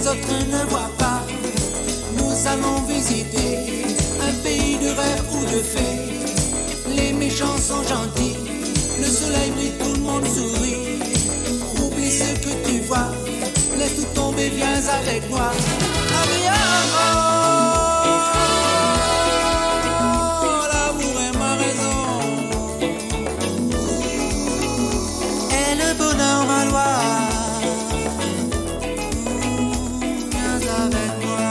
les autres ne voient pas. Nous allons visiter un pays de rêve ou de fées. Les méchants sont gentils, le soleil brille, tout le monde sourit. Oublie ce que tu vois, laisse tout tomber, viens avec moi. L'amour est ma raison, et le bonheur ma loi. Viens avec moi.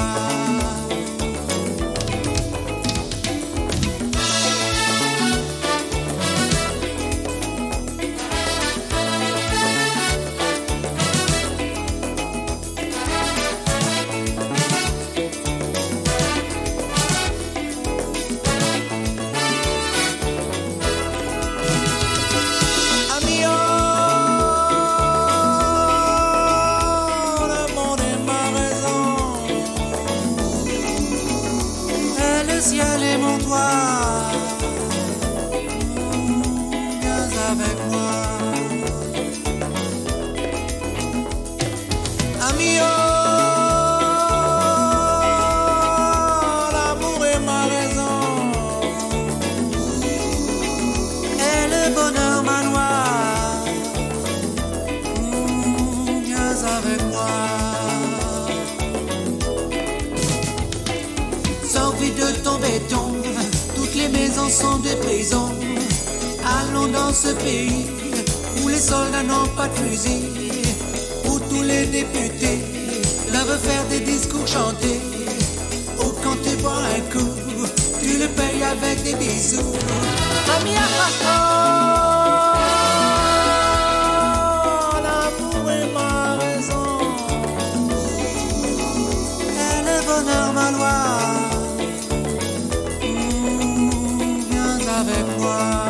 Ciel est mon toit, viens avec moi. Ami, l'amour est ma raison, et le bonheur ma loi. Viens avec moi. Sorti de ton béton, toutes les maisons sont des prisons. Allons dans ce pays où les soldats n'ont pas de fusil, où tous les députés doivent faire des discours chantés, où quand tu bois un coup, tu le payes avec des bisous. Ami, l'amour est ma raison, et le bonheur ma loi. Avec moi.